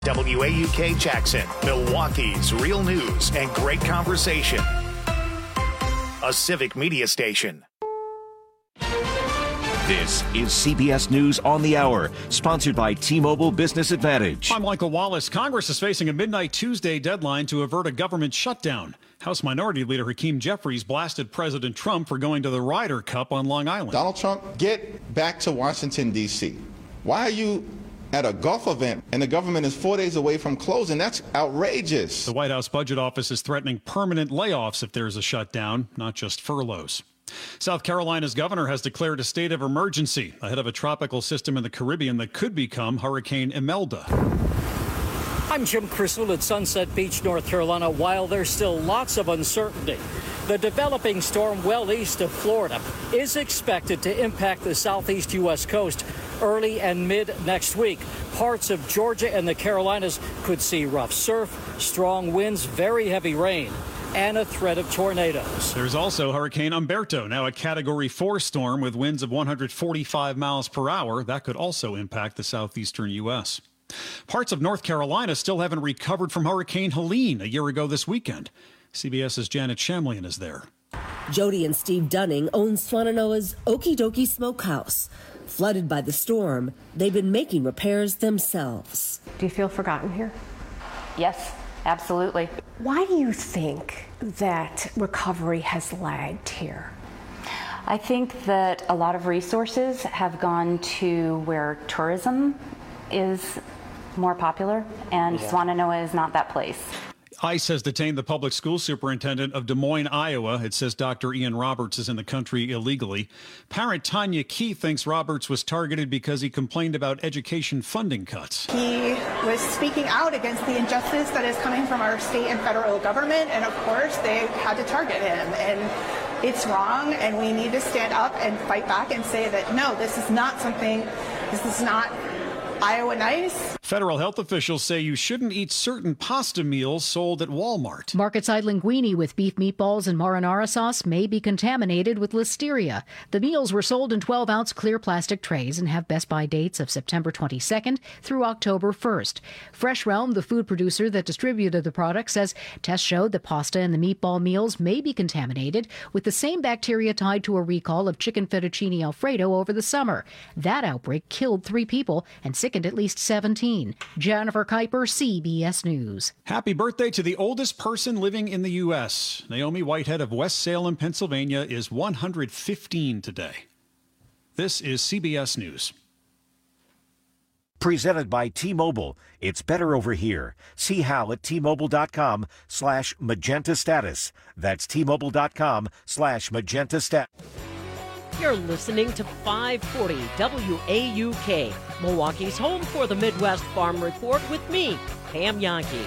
WAUK Jackson, Milwaukee's real news and great conversation. A civic media station. This is CBS News on the Hour, sponsored by T-Mobile Business Advantage. I'm Michael Wallace. Congress is facing a midnight Tuesday deadline to avert a government shutdown. House Minority Leader Hakeem Jeffries blasted President Trump for going to the Ryder Cup on Long Island. Donald Trump, get back to Washington, D.C. Why are you at a golf event and the government is 4 days away from closing? That's outrageous. The White House Budget Office is threatening permanent layoffs if there's a shutdown, not just furloughs. South Carolina's governor has declared a state of emergency ahead of a tropical system in the Caribbean that could become Hurricane Imelda. I'm Jim Criswell at Sunset Beach, North Carolina. While there's still lots of uncertainty, the developing storm well east of Florida is expected to impact the southeast U.S. coast early and mid next week. Parts of Georgia and the Carolinas could see rough surf, strong winds, very heavy rain, and a threat of tornadoes. There's also Hurricane Umberto, now a Category 4 storm with winds of 145 miles per hour. That could also impact the southeastern U.S. Parts of North Carolina still haven't recovered from Hurricane Helene a year ago this weekend. CBS's Janet Shamlian is there. Jody and Steve Dunning own Swannanoa's Okie Dokie Smokehouse. Flooded by the storm, they've been making repairs themselves. Do you feel forgotten here? Yes, absolutely. Why do you think that recovery has lagged here? I think that a lot of resources have gone to where tourism is more popular, and Swannanoa is not that place. ICE has detained the public school superintendent of Des Moines, Iowa. It says Dr. Ian Roberts is in the country illegally. Parent Tanya Key thinks Roberts was targeted because he complained about education funding cuts. He was speaking out against the injustice that is coming from our state and federal government, and of course they had to target him. And it's wrong, and we need to stand up and fight back and say that, no, this is not Iowa nice. Federal health officials say you shouldn't eat certain pasta meals sold at Walmart. Market-side linguine with beef meatballs and marinara sauce may be contaminated with listeria. The meals were sold in 12-ounce clear plastic trays and have Best Buy dates of September 22nd through October 1st. Fresh Realm, the food producer that distributed the product, says tests showed the pasta and the meatball meals may be contaminated with the same bacteria tied to a recall of chicken fettuccine Alfredo over the summer. That outbreak killed 3 people and sickened at least 17. Jennifer Kuiper, CBS News. Happy birthday to the oldest person living in the U.S. Naomi Whitehead of West Salem, Pennsylvania, is 115 today. This is CBS News. Presented by T-Mobile. It's better over here. See how at T-Mobile.com/magenta status. That's T-Mobile.com/magenta status. You're listening to 540 WAUK, Milwaukee's home for the Midwest Farm Report with me, Pam Yankee.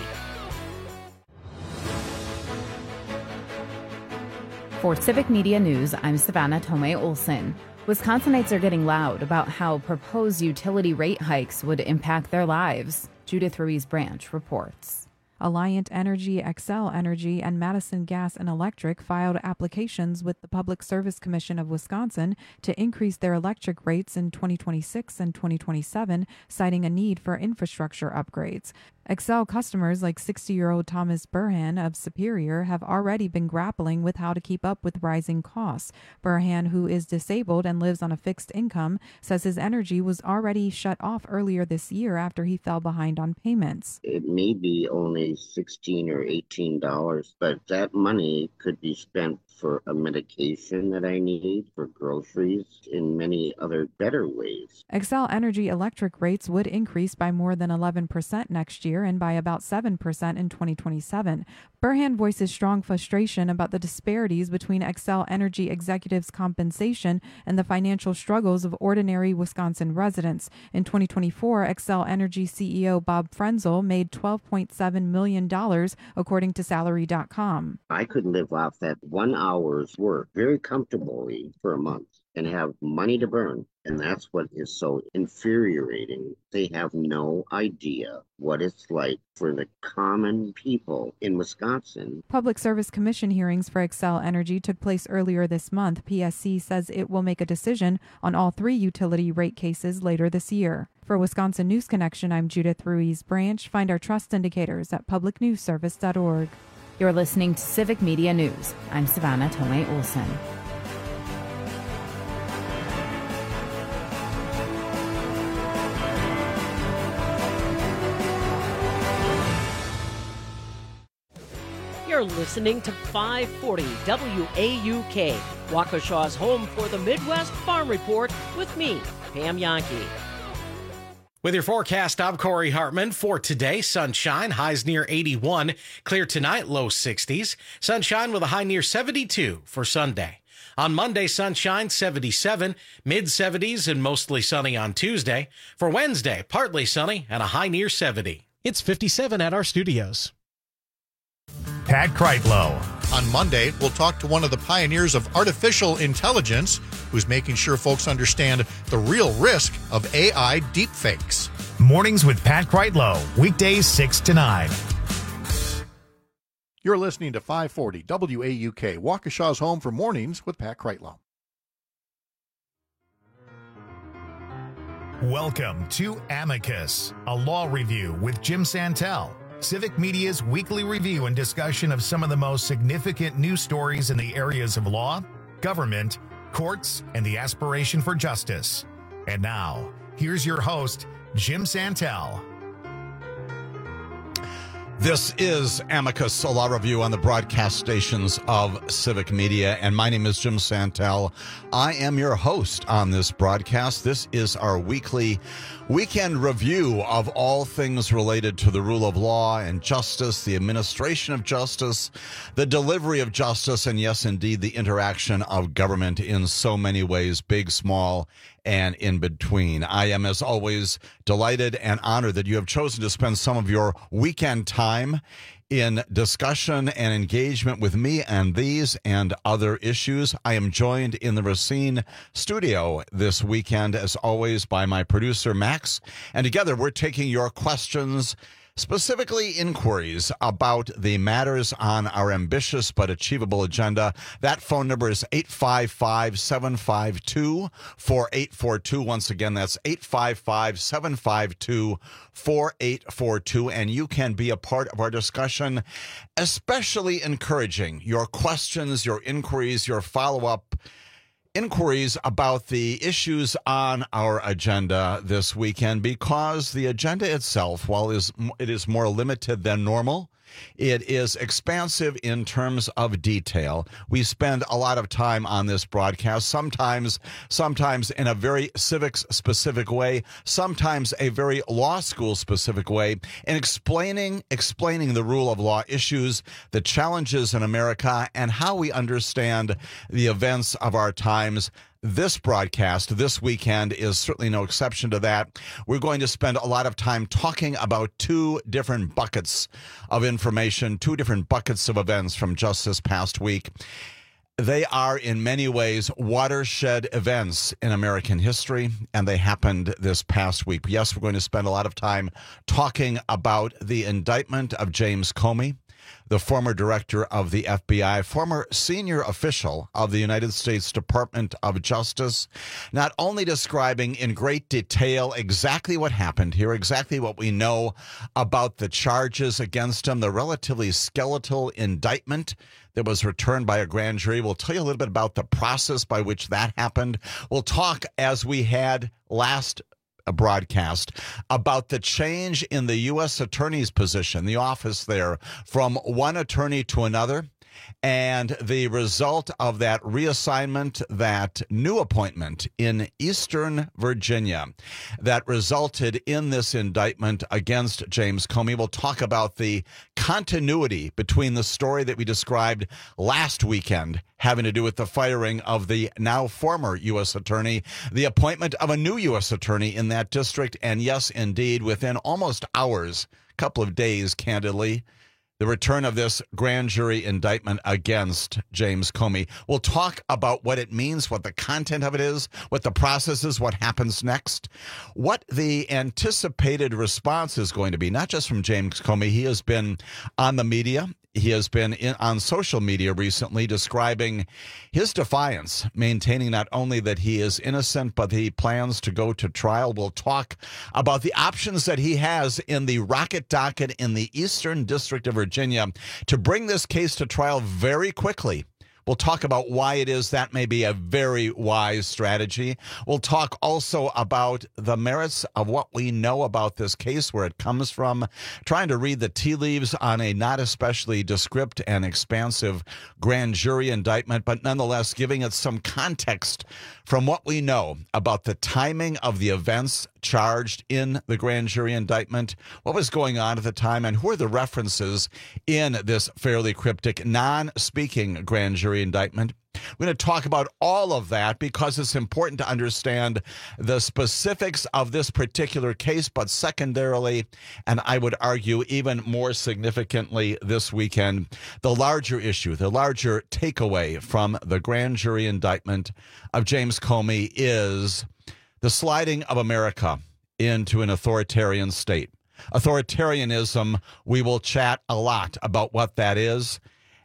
For Civic Media News, I'm Savannah Tomei Olson. Wisconsinites are getting loud about how proposed utility rate hikes would impact their lives. Judith Ruiz Branch reports. Alliant Energy, Xcel Energy, and Madison Gas and Electric filed applications with the Public Service Commission of Wisconsin to increase their electric rates in 2026 and 2027, citing a need for infrastructure upgrades. Xcel customers like 60-year-old Thomas Burhan of Superior have already been grappling with how to keep up with rising costs. Burhan, who is disabled and lives on a fixed income, says his energy was already shut off earlier this year after he fell behind on payments. It may be only $16 or $18, but that money could be spent for a medication that I need, for groceries, in many other better ways. Xcel Energy electric rates would increase by more than 11% next year and by about 7% in 2027. Burhan voices strong frustration about the disparities between Xcel Energy executives' compensation and the financial struggles of ordinary Wisconsin residents. In 2024, Xcel Energy CEO Bob Frenzel made $12.7 million, according to Salary.com. I could live off that 1 hour's work very comfortably for a month and have money to burn. And that's what is so infuriating. They have no idea what it's like for the common people in Wisconsin. Public Service Commission hearings for Xcel Energy took place earlier this month. PSC says it will make a decision on all 3 utility rate cases later this year. For Wisconsin News Connection, I'm Judith Ruiz-Branch. Find our trust indicators at publicnewsservice.org. You're listening to Civic Media News. I'm Savannah Tomei Olson. You're listening to 540 WAUK, Waukesha's home for the Midwest Farm Report with me, Pam Yankee. With your forecast, I'm Corey Hartman. For today, sunshine, highs near 81. Clear tonight, low 60s. Sunshine with a high near 72 for Sunday. On Monday, sunshine, 77, mid-70s and mostly sunny on Tuesday. For Wednesday, partly sunny and a high near 70. It's 57 at our studios. Pat Kreitlow. On Monday, we'll talk to one of the pioneers of artificial intelligence who's making sure folks understand the real risk of AI deepfakes. Mornings with Pat Kreitlow, weekdays 6 to 9. You're listening to 540 WAUK, Waukesha's home for mornings with Pat Kreitlow. Welcome to Amicus, a law review with Jim Santel. Civic Media's weekly review and discussion of some of the most significant news stories in the areas of law, government, courts, and the aspiration for justice. And now, here's your host, Jim Santel. This is Amicus, a law review on the broadcast stations of Civic Media, and my name is Jim Santel. I am your host on this broadcast. This is our weekly weekend review of all things related to the rule of law and justice, the administration of justice, the delivery of justice, and yes, indeed, the interaction of government in so many ways, big, small, and in between. I am, as always, delighted and honored that you have chosen to spend some of your weekend time in discussion and engagement with me and these and other issues. I am joined in the Racine studio this weekend, as always, by my producer, Max. And together, we're taking your questions, specifically inquiries about the matters on our ambitious but achievable agenda. That phone number is 855-752-4842. Once again, that's 855-752-4842. And you can be a part of our discussion, especially encouraging your questions, your inquiries, your follow-up inquiries about the issues on our agenda this weekend, because the agenda itself, while it is more limited than normal, it is expansive in terms of detail. We spend a lot of time on this broadcast, sometimes in a very civics-specific way, sometimes a very law school-specific way, in explaining the rule of law issues, the challenges in America, and how we understand the events of our times. This broadcast this weekend is certainly no exception to that. We're going to spend a lot of time talking about two different buckets of information, two different buckets of events from just this past week. They are in many ways watershed events in American history, and they happened this past week. Yes, we're going to spend a lot of time talking about the indictment of James Comey, the former director of the FBI, former senior official of the United States Department of Justice, not only describing in great detail exactly what happened here, exactly what we know about the charges against him, the relatively skeletal indictment that was returned by a grand jury. We'll tell you a little bit about the process by which that happened. We'll talk, as we had last broadcast, about the change in the U.S. Attorney's position, the office there, from one attorney to another, and the result of that reassignment, that new appointment in Eastern Virginia that resulted in this indictment against James Comey. We'll talk about the continuity between the story that we described last weekend, having to do with the firing of the now former U.S. attorney, the appointment of a new U.S. attorney in that district, and yes, indeed, within almost hours, a couple of days, candidly, the return of this grand jury indictment against James Comey. We'll talk about what it means, what the content of it is, what the process is, what happens next, what the anticipated response is going to be, not just from James Comey. He has been on the media He has been on social media recently describing his defiance, maintaining not only that he is innocent, but he plans to go to trial. We'll talk about the options that he has in the rocket docket in the Eastern District of Virginia to bring this case to trial very quickly. We'll talk about why it is that may be a very wise strategy. We'll talk also about the merits of what we know about this case, where it comes from, trying to read the tea leaves on a not especially descriptive and expansive grand jury indictment, but nonetheless giving it some context from what we know about the timing of the events charged in the grand jury indictment, what was going on at the time, and who are the references in this fairly cryptic, non-speaking grand jury indictment. We're going to talk about all of that because it's important to understand the specifics of this particular case, but secondarily, and I would argue even more significantly this weekend, the larger issue, the larger takeaway from the grand jury indictment of James Comey is the sliding of America into an authoritarian state. Authoritarianism, we will chat a lot about what that is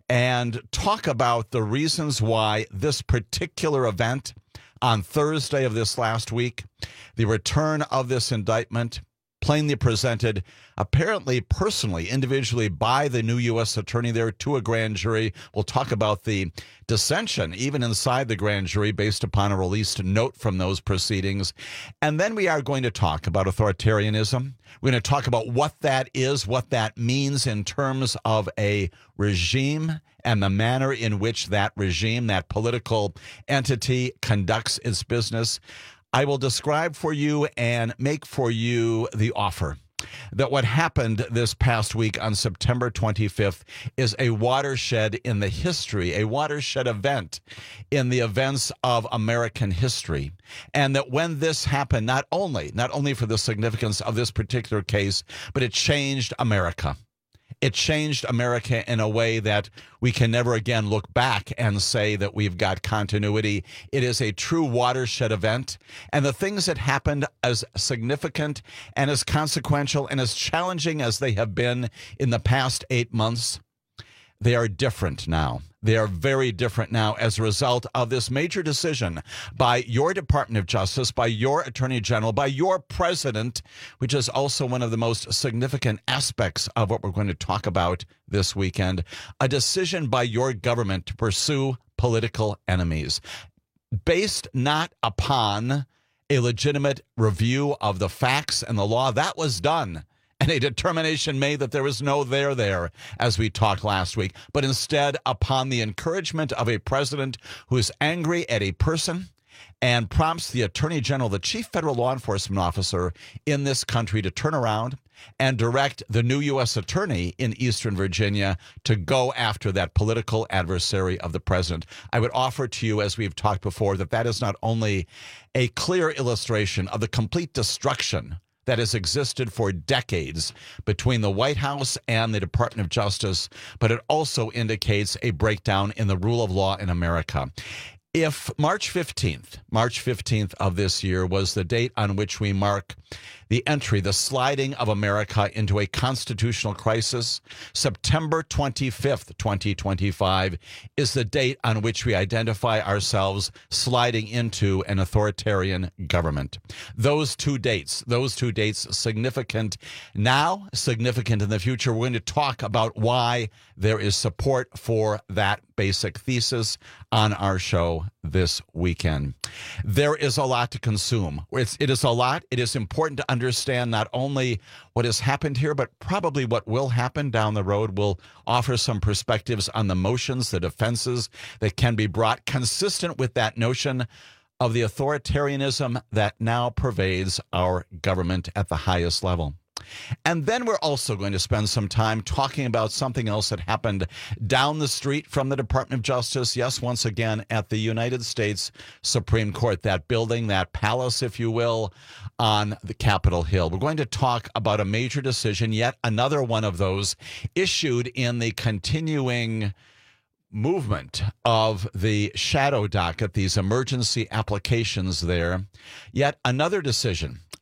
and talk about the reasons why this particular event on Thursday of this last week, the return of this indictment, plainly presented, apparently personally, individually by the new U.S. attorney there to a grand jury. We'll talk about the dissension, even inside the grand jury, based upon a released note from those proceedings. And then we are going to talk about authoritarianism. We're going to talk about what that is, what that means in terms of a regime and the manner in which that regime, that political entity, conducts its business. I will describe for you and make for you the offer that what happened this past week on September 25th is a watershed in the history, a watershed event in the events of American history. And that when this happened, not only for the significance of this particular case, but it changed America. It changed America in a way that we can never again look back and say that we've got continuity. It is a true watershed event. And the things that happened, as significant and as consequential and as challenging as they have been in the past 8 months, they are different now. They are very different now as a result of this major decision by your Department of Justice, by your Attorney General, by your president, which is also one of the most significant aspects of what we're going to talk about this weekend, a decision by your government to pursue political enemies based not upon a legitimate review of the facts and the law. That was done. And a determination made that there was no there, as we talked last week, but instead upon the encouragement of a president who is angry at a person and prompts the Attorney General, the chief federal law enforcement officer in this country, to turn around and direct the new U.S. attorney in Eastern Virginia to go after that political adversary of the president. I would offer to you, as we've talked before, that that is not only a clear illustration of the complete destruction that has existed for decades between the White House and the Department of Justice, but it also indicates a breakdown in the rule of law in America. If March 15th of this year was the date on which we mark the entry, the sliding of America into a constitutional crisis, September 25th, 2025 is the date on which we identify ourselves sliding into an authoritarian government. Those two dates significant now, significant in the future. We're going to talk about why there is support for that basic thesis on our show this weekend. There is a lot to consume. It is a lot. It is important to understand not only what has happened here, but probably what will happen down the road. We'll offer some perspectives on the motions, the defenses that can be brought consistent with that notion of the authoritarianism that now pervades our government at the highest level. And then we're also going to spend some time talking about something else that happened down the street from the Department of Justice. Yes, once again, at the United States Supreme Court, that building, that palace, if you will, on the Capitol Hill. We're going to talk about a major decision, yet another one of those issued in the continuing movement of the shadow docket, these emergency applications there. Yet another decision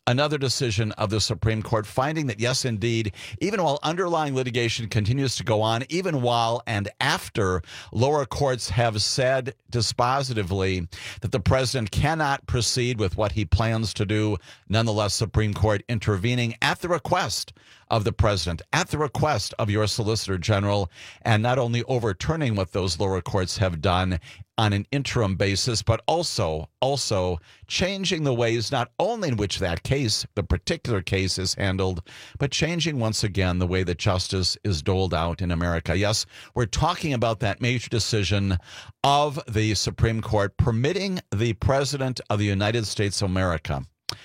Another decision of the Supreme Court finding that, yes, indeed, even while underlying litigation continues to go on, even while and after lower courts have said dispositively that the president cannot proceed with what he plans to do, nonetheless, Supreme Court intervening at the request of the president, at the request of your Solicitor General, and not only overturning what those lower courts have done on an interim basis, but also changing the ways not only in which that case, the particular case, is handled, but changing once again the way that justice is doled out in America. Yes, we're talking about that major decision of the Supreme Court permitting the President of the United States of America,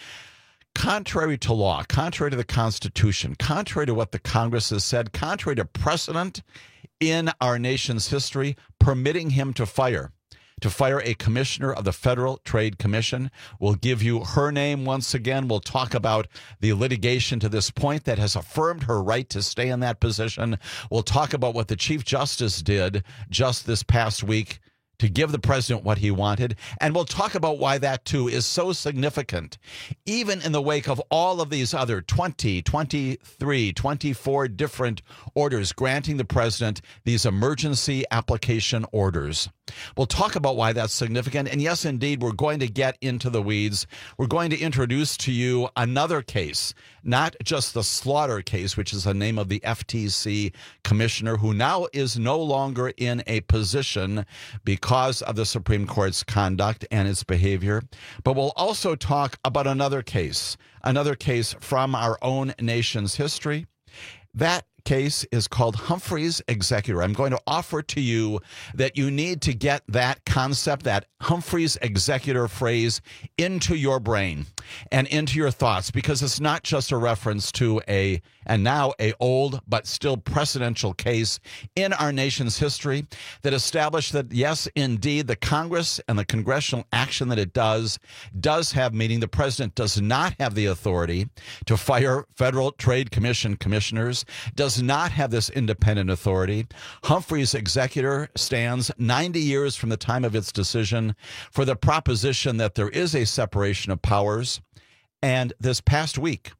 contrary to law, contrary to the Constitution, contrary to what the Congress has said, contrary to precedent in our nation's history, permitting him to fire a commissioner of the Federal Trade Commission. We'll give you her name once again. We'll talk about the litigation to this point that has affirmed her right to stay in that position. We'll talk about what the Chief Justice did just this past week to give the president what he wanted. And we'll talk about why that, too, is so significant, even in the wake of all of these other 20, 23, 24 different orders granting the president these emergency application orders. We'll talk about why that's significant. And yes, indeed, we're going to get into the weeds. We're going to introduce to you another case, not just the Slaughter case, which is the name of the FTC commissioner, who now is no longer in a position because of the Supreme Court's conduct and its behavior. But we'll also talk about another case from our own nation's history. That case is called Humphrey's Executor. I'm going to offer to you that you need to get that concept, that Humphrey's Executor phrase, into your brain and into your thoughts, because it's not just a reference to a old but still precedential case in our nation's history that established that, yes, indeed, the Congress and the congressional action that it does have meaning. The president does not have the authority to fire Federal Trade Commission commissioners, does not have this independent authority. Humphrey's Executor stands 90 years from the time of its decision for the proposition that there is a separation of powers. And this past week,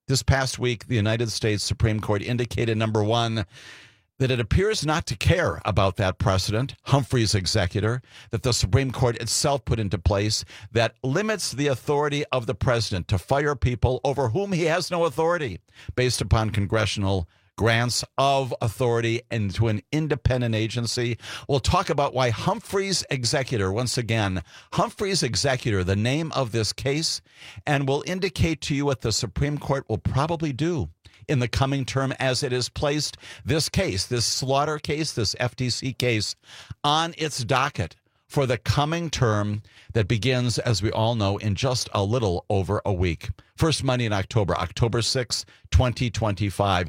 the United States Supreme Court indicated, number one, that it appears not to care about that precedent, Humphrey's Executor, that the Supreme Court itself put into place that limits the authority of the president to fire people over whom he has no authority based upon congressional grants of authority and to an independent agency. We'll talk about why Humphrey's Executor, once again, Humphrey's Executor, the name of this case, and we'll indicate to you what the Supreme Court will probably do in the coming term as it has placed this case, this Slaughter case, this FTC case, on its docket for the coming term that begins, as we all know, in just a little over a week. First Monday in October, October 6, 2025.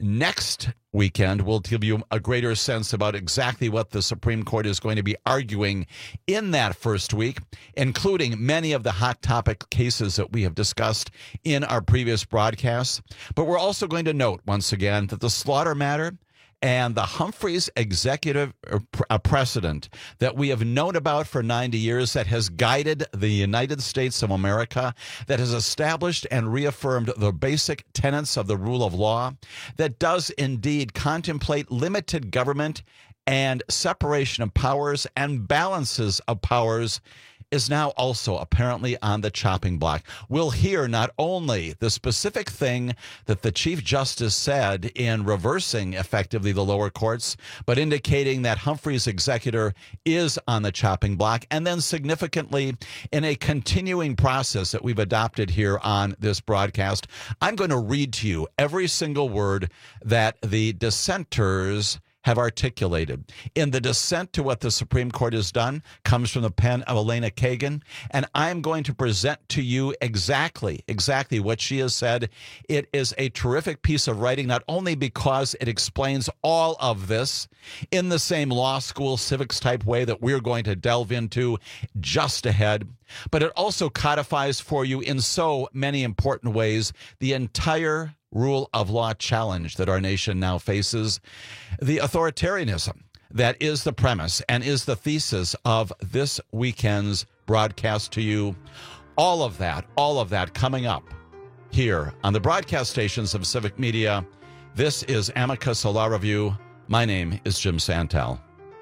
Next weekend, we'll give you a greater sense about exactly what the Supreme Court is going to be arguing in that first week, including many of the hot topic cases that we have discussed in our previous broadcasts. But we're also going to note, once again, that the Slaughter matter and the Humphrey's Executive precedent that we have known about for 90 years, that has guided the United States of America, that has established and reaffirmed the basic tenets of the rule of law, that does indeed contemplate limited government and separation of powers and balances of powers, is now also apparently on the chopping block. We'll hear not only the specific thing that the Chief Justice said in reversing effectively the lower courts, but indicating that Humphrey's Executor is on the chopping block, and then significantly in a continuing process that we've adopted here on this broadcast, I'm going to read to you every single word that the dissenters have articulated. In the dissent to what the Supreme Court has done comes from the pen of Elena Kagan, and I'm going to present to you exactly what she has said. It is a terrific piece of writing, not only because it explains all of this in the same law school civics type way that we're going to delve into just ahead, but it also codifies for you in so many important ways the entire rule of law challenge that our nation now faces, the authoritarianism that is the premise and is the thesis of this weekend's broadcast to you. All of that coming up here on the broadcast stations of Civic Media. This is Amicus, a Law Review. My name is Jim Santel.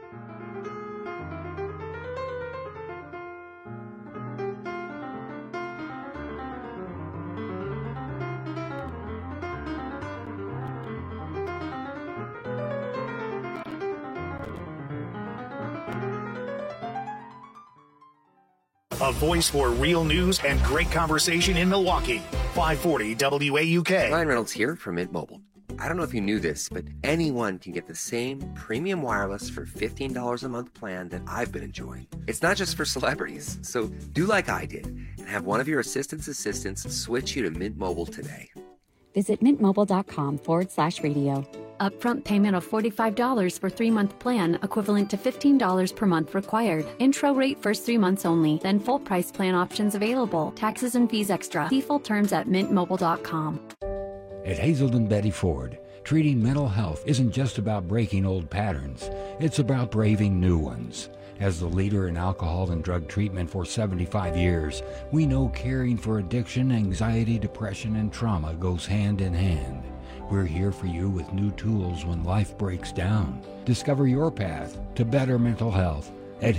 A voice for real news and great conversation in Milwaukee. 540 WAUK. Ryan Reynolds here from Mint Mobile. I don't know if you knew this, but anyone can get the same premium wireless for $15 a month plan that I've been enjoying. It's not just for celebrities. So do like I did and have one of your assistants switch you to Mint Mobile today. Visit mintmobile.com/radio. Upfront payment of $45 for 3-month plan, equivalent to $15 per month required. Intro rate first 3 months only, then full price plan options available. Taxes and fees extra. See full terms at mintmobile.com. At Hazelden Betty Ford, treating mental health isn't just about breaking old patterns. It's about braving new ones. As the leader in alcohol and drug treatment for 75 years, we know caring for addiction, anxiety, depression, and trauma goes hand in hand. We're here for you with new tools when life breaks down. Discover your path to better mental health at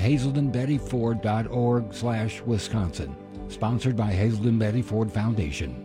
hazeldenbettyford.org/Wisconsin. Sponsored by Hazelden Betty Ford Foundation.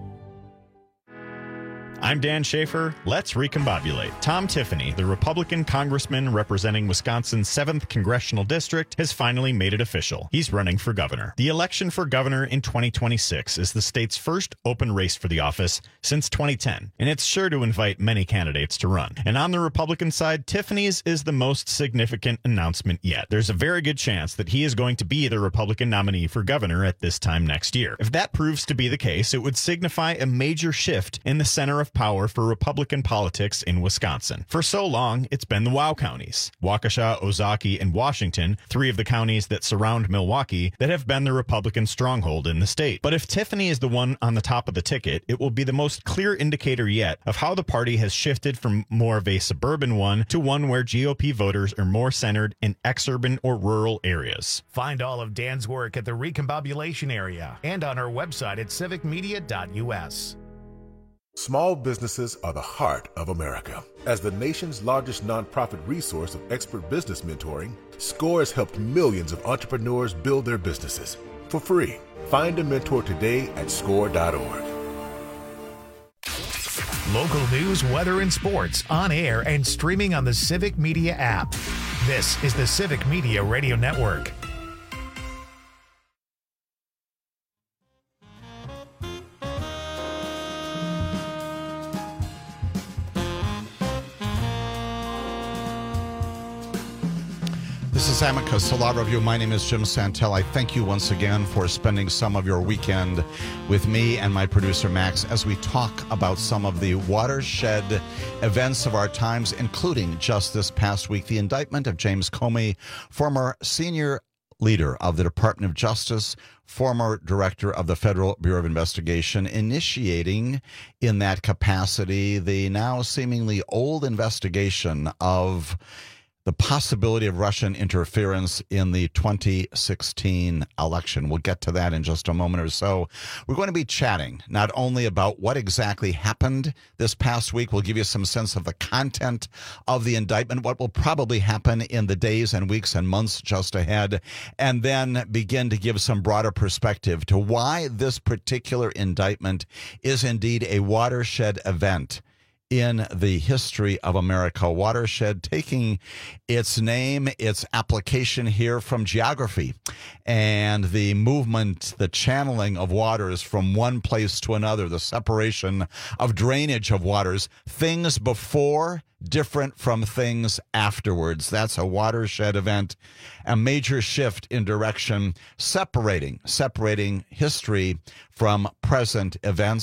I'm Dan Schaefer. Let's recombobulate. Tom Tiffany, the Republican congressman representing Wisconsin's 7th Congressional District, has finally made it official. He's running for governor. The election for governor in 2026 is the state's first open race for the office since 2010, and it's sure to invite many candidates to run. And on the Republican side, Tiffany's is the most significant announcement yet. There's a very good chance that he is going to be the Republican nominee for governor at this time next year. If that proves to be the case, it would signify a major shift in the center of power for Republican politics in Wisconsin. For so long, it's been the WOW counties, Waukesha, Ozaukee, and Washington, 3 of the counties that surround Milwaukee, that have been the Republican stronghold in the state. But if Tiffany is the one on the top of the ticket, it will be the most clear indicator yet of how the party has shifted from more of a suburban one to one where GOP voters are more centered in exurban or rural areas. Find all of Dan's work at the Recombobulation area and on our website at civicmedia.us. Small businesses are the heart of America. As the nation's largest nonprofit resource of expert business mentoring, SCORE has helped millions of entrepreneurs build their businesses for free. Find a mentor today at score.org. Local news, weather, and sports on air and streaming on the Civic Media app. This is the Civic Media Radio Network. This is Amicus, a Law Review. My name is Jim Santel. I thank you once again for spending some of your weekend with me and my producer, Max, as we talk about some of the watershed events of our times, including just this past week, the indictment of James Comey, former senior leader of the Department of Justice, former director of the Federal Bureau of Investigation, initiating in that capacity the now seemingly old investigation of the possibility of Russian interference in the 2016 election. We'll get to that in just a moment or so. We're going to be chatting not only about what exactly happened this past week, we'll give you some sense of the content of the indictment, what will probably happen in the days and weeks and months just ahead, and then begin to give some broader perspective to why this particular indictment is indeed a watershed event in the history of America. Watershed taking its name, its application here from geography and the movement, the channeling of waters from one place to another, the separation of drainage of waters, things before different from things afterwards. That's a watershed event, a major shift in direction, separating history from present events.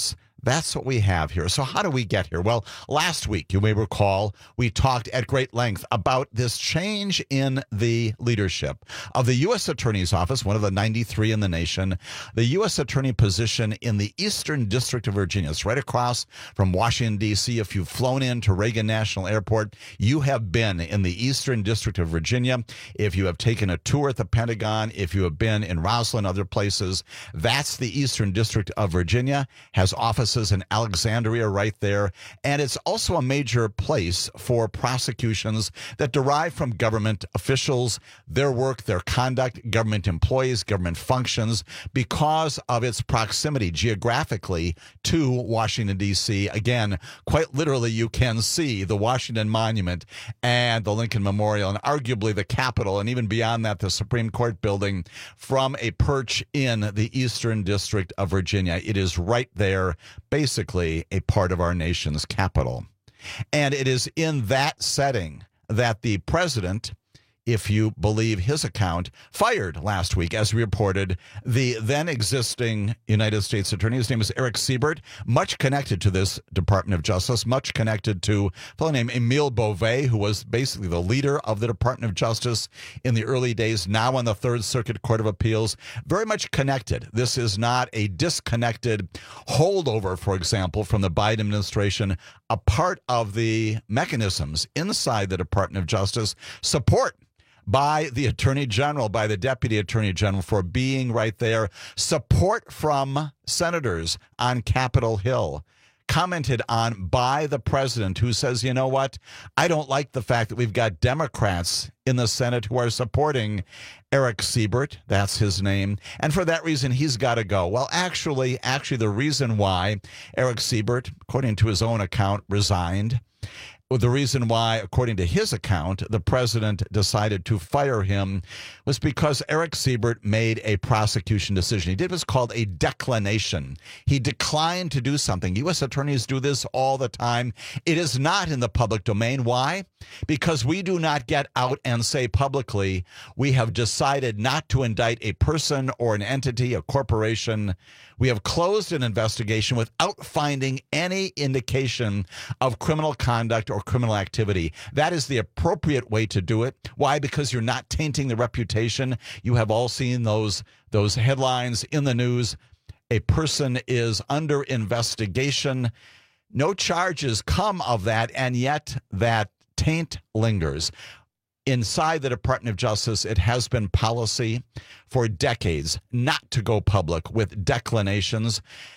That's what we have here. So how do we get here? Well, last week, you may recall, we talked at great length about this change in the leadership of the U.S. Attorney's Office, one of the 93 in the nation, the U.S. Attorney position in the Eastern District of Virginia. It's right across from Washington, D.C. If you've flown into Reagan National Airport, you have been in the Eastern District of Virginia. If you have taken a tour at the Pentagon, if you have been in Rosslyn, other places, that's the Eastern District of Virginia, has offices in Alexandria right there, and it's also a major place for prosecutions that derive from government officials, their work, their conduct, government employees, government functions, because of its proximity geographically to Washington, D.C. Again, quite literally, you can see the Washington Monument and the Lincoln Memorial, and arguably the Capitol, and even beyond that, the Supreme Court building from a perch in the Eastern District of Virginia. It is right there, basically a part of our nation's capital. And it is in that setting that the president, if you believe his account, fired last week, as we reported, the then existing United States Attorney. His name is Eric Siebert, much connected to this Department of Justice, much connected to a fellow named Emile Beauvais, who was basically the leader of the Department of Justice in the early days, now on the Third Circuit Court of Appeals. Very much connected. This is not a disconnected holdover, for example, from the Biden administration. A part of the mechanisms inside the Department of Justice support by the Attorney General, by the Deputy Attorney General for being right there. Support from senators on Capitol Hill, commented on by the president, who says, you know what, I don't like the fact that we've got Democrats in the Senate who are supporting Eric Siebert. That's his name. And for that reason, he's got to go. Well, actually, the reason why Eric Siebert, according to his own account, resigned, the reason why, according to his account, the president decided to fire him was because Eric Siebert made a prosecution decision. He did what's called a declination. He declined to do something. U.S. attorneys do this all the time. It is not in the public domain. Why? Because we do not get out and say publicly, we have decided not to indict a person or an entity, a corporation. We have closed an investigation without finding any indication of criminal conduct or criminal activity. That is the appropriate way to do it. Why? Because you're not tainting the reputation. You have all seen those headlines in the news. A person is under investigation. No charges come of that, and yet that taint lingers. Inside the Department of Justice, it has been policy for decades not to go public with declinations,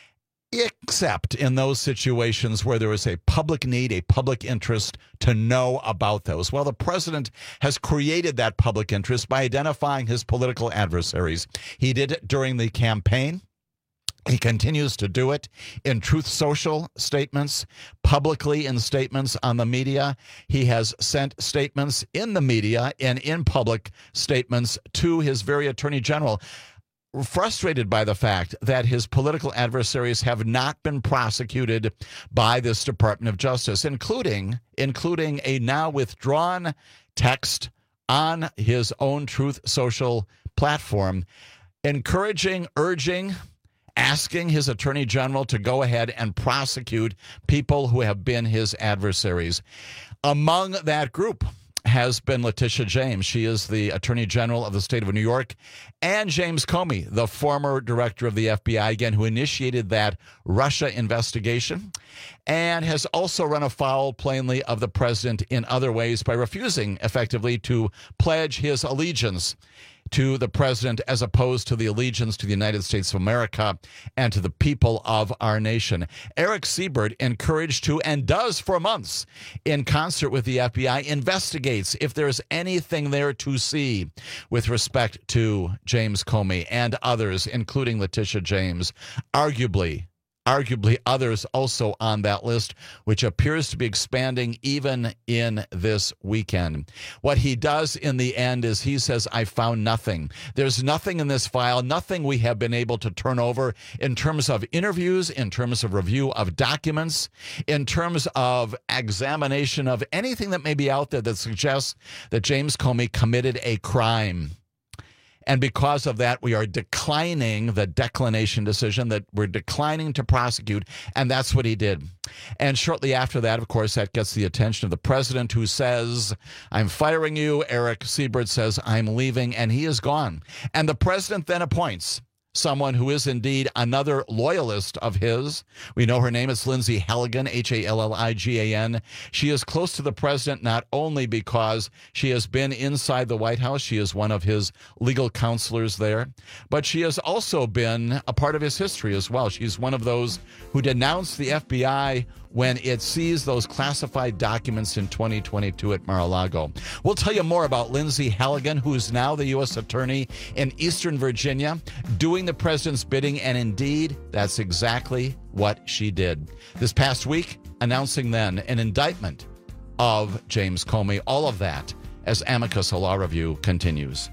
except in those situations where there is a public need, a public interest to know about those. Well, the president has created that public interest by identifying his political adversaries. He did it during the campaign. He continues to do it in Truth Social statements, publicly in statements on the media. He has sent statements in the media and in public statements to his very attorney general, frustrated by the fact that his political adversaries have not been prosecuted by this Department of Justice, including a now withdrawn text on his own Truth Social platform, urging, asking his attorney general to go ahead and prosecute people who have been his adversaries. Among that group has been Letitia James. She is the Attorney General of the state of New York, and James Comey, the former director of the FBI, again, who initiated that Russia investigation and has also run afoul plainly of the president in other ways by refusing effectively to pledge his allegiance to the president as opposed to the allegiance to the United States of America and to the people of our nation. Eric Siebert encouraged to, and does for months, in concert with the FBI, investigates if there's anything there to see with respect to James Comey and others, including Letitia James, arguably others also on that list, which appears to be expanding even in this weekend. What he does in the end is he says, I found nothing. There's nothing in this file, nothing we have been able to turn over in terms of interviews, in terms of review of documents, in terms of examination of anything that may be out there that suggests that James Comey committed a crime. And because of that, we are declining the declination decision, that we're declining to prosecute. And that's what he did. And shortly after that, of course, that gets the attention of the president, who says, I'm firing you. Eric Siebert says, I'm leaving. And he is gone. And the president then appoints someone who is indeed another loyalist of his. We know her name is Lindsay Halligan, Halligan. She is close to the president not only because she has been inside the White House, she is one of his legal counselors there, but she has also been a part of his history as well. She's one of those who denounced the FBI when it seized those classified documents in 2022 at Mar-a-Lago. We'll tell you more about Lindsay Halligan, who is now the U.S. Attorney in Eastern Virginia, doing the president's bidding, and indeed, that's exactly what she did. This past week, announcing then an indictment of James Comey. All of that as Amicus, a law review, continues.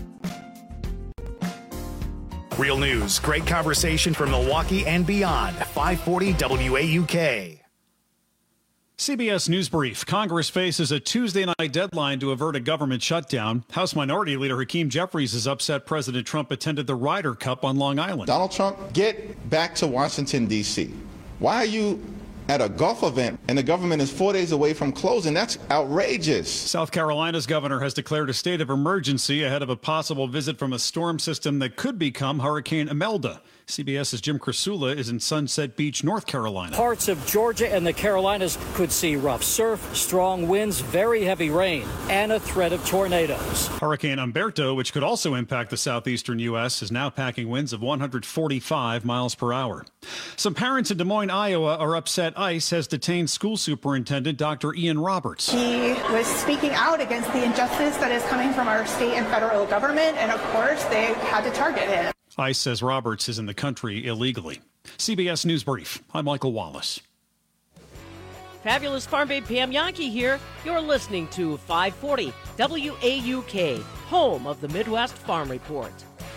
Real news, great conversation from Milwaukee and beyond. 540 WAUK. CBS News Brief. Congress faces a Tuesday night deadline to avert a government shutdown. House Minority Leader Hakeem Jeffries is upset President Trump attended the Ryder Cup on Long Island. Donald Trump, get back to Washington, D.C. Why are you at a golf event and the government is 4 days away from closing? That's outrageous. South Carolina's governor has declared a state of emergency ahead of a possible visit from a storm system that could become Hurricane Imelda. CBS's Jim Krasula is in Sunset Beach, North Carolina. Parts of Georgia and the Carolinas could see rough surf, strong winds, very heavy rain, and a threat of tornadoes. Hurricane Umberto, which could also impact the southeastern U.S., is now packing winds of 145 miles per hour. Some parents in Des Moines, Iowa are upset ICE has detained school superintendent Dr. Ian Roberts. He was speaking out against the injustice that is coming from our state and federal government, and of course, they had to target him. ICE says Roberts is in the country illegally. CBS News Brief. I'm Michael Wallace. Fabulous Farm Babe Pam Yankee here. You're listening to 540 WAUK, home of the Midwest Farm Report.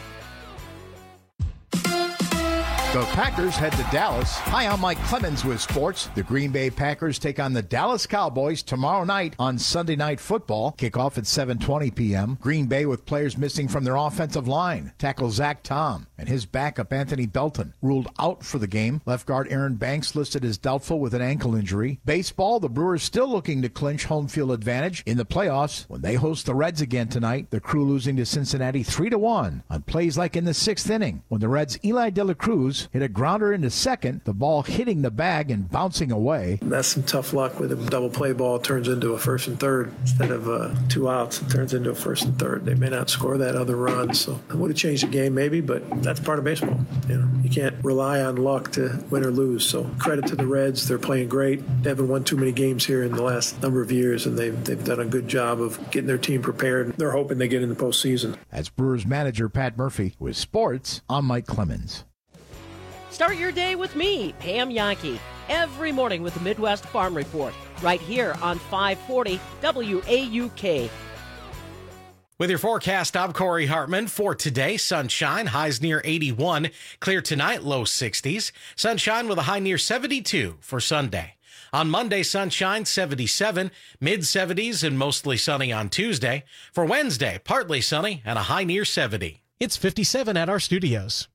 The Packers head to Dallas. Hi, I'm Mike Clemens with sports. The Green Bay Packers take on the Dallas Cowboys tomorrow night on Sunday Night Football. Kickoff at 7:20 p.m. Green Bay with players missing from their offensive line. Tackle Zach Tom and his backup Anthony Belton ruled out for the game. Left guard Aaron Banks listed as doubtful with an ankle injury. Baseball, the Brewers still looking to clinch home field advantage in the playoffs when they host the Reds again tonight. The Crew losing to Cincinnati 3-1 on plays like in the sixth inning when the Reds' Eli De La Cruz hit a grounder into second, the ball hitting the bag and bouncing away. That's some tough luck with a double play ball turns into a first and third. Instead of 2 outs, it turns into a first and third. They may not score that other run, so it would have changed the game maybe, but that's part of baseball. You can't rely on luck to win or lose, so credit to the Reds. They're playing great. They haven't won too many games here in the last number of years, and they've done a good job of getting their team prepared. They're hoping they get in the postseason. That's Brewers manager Pat Murphy. With sports, I'm Mike Clemens. Start your day with me, Pam Yankee, every morning with the Midwest Farm Report, right here on 540 WAUK. With your forecast, I'm Corey Hartman. For today, sunshine, highs near 81. Clear tonight, low 60s. Sunshine with a high near 72 for Sunday. On Monday, sunshine, 77. Mid-70s and mostly sunny on Tuesday. For Wednesday, partly sunny and a high near 70. It's 57 at our studios.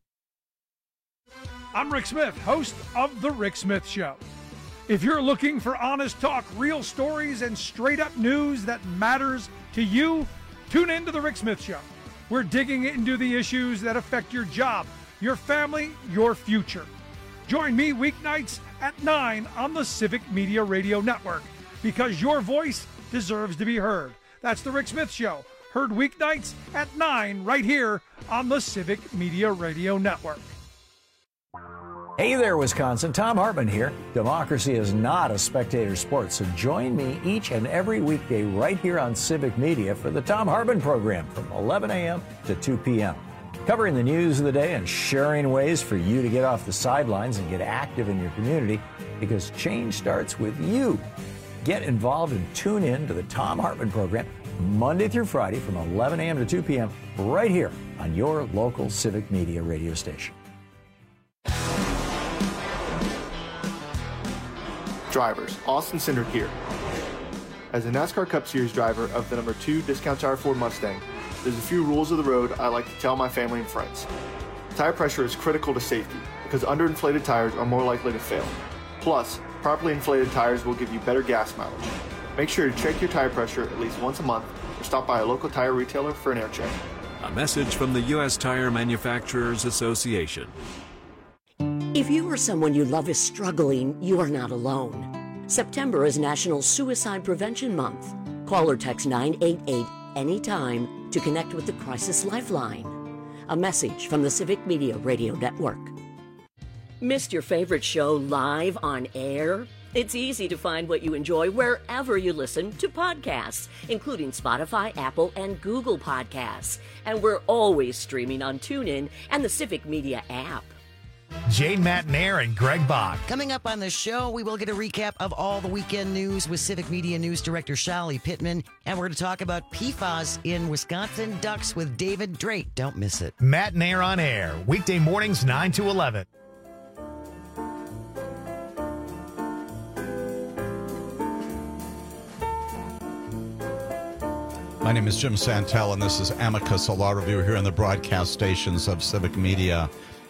I'm Rick Smith, host of The Rick Smith Show. If you're looking for honest talk, real stories, and straight-up news that matters to you, tune in to The Rick Smith Show. We're digging into the issues that affect your job, your family, your future. Join me weeknights at 9 on the Civic Media Radio Network, because your voice deserves to be heard. That's The Rick Smith Show, heard weeknights at 9 right here on the Civic Media Radio Network. Hey there, Wisconsin. Tom Hartman here. Democracy is not a spectator sport, so join me each and every weekday right here on Civic Media for the Tom Hartman program from 11 a.m. to 2 p.m. Covering the news of the day and sharing ways for you to get off the sidelines and get active in your community, because change starts with you. Get involved and tune in to the Tom Hartman program Monday through Friday from 11 a.m. to 2 p.m. right here on your local Civic Media radio station. Drivers, Austin Cindric here. As a NASCAR Cup Series driver of the number 2 Discount Tire Ford Mustang, there's a few rules of the road I like to tell my family and friends. Tire pressure is critical to safety because underinflated tires are more likely to fail. Plus, properly inflated tires will give you better gas mileage. Make sure to check your tire pressure at least once a month or stop by a local tire retailer for an air check. A message from the U.S. Tire Manufacturers Association. If you or someone you love is struggling, you are not alone. September is National Suicide Prevention Month. Call or text 988 anytime to connect with the Crisis Lifeline. A message from the Civic Media Radio Network. Missed your favorite show live on air? It's easy to find what you enjoy wherever you listen to podcasts, including Spotify, Apple, and Google Podcasts. And we're always streaming on TuneIn and the Civic Media app. Jane Matnair and Greg Bach. Coming up on the show, we will get a recap of all the weekend news with Civic Media News Director Shali Pittman. And we're going to talk about PFAS in Wisconsin Ducks with David Drake. Don't miss it. Matnair on air, weekday mornings 9 to 11. My name is Jim Santel, and this is Amicus, a law review here on the broadcast stations of Civic Media.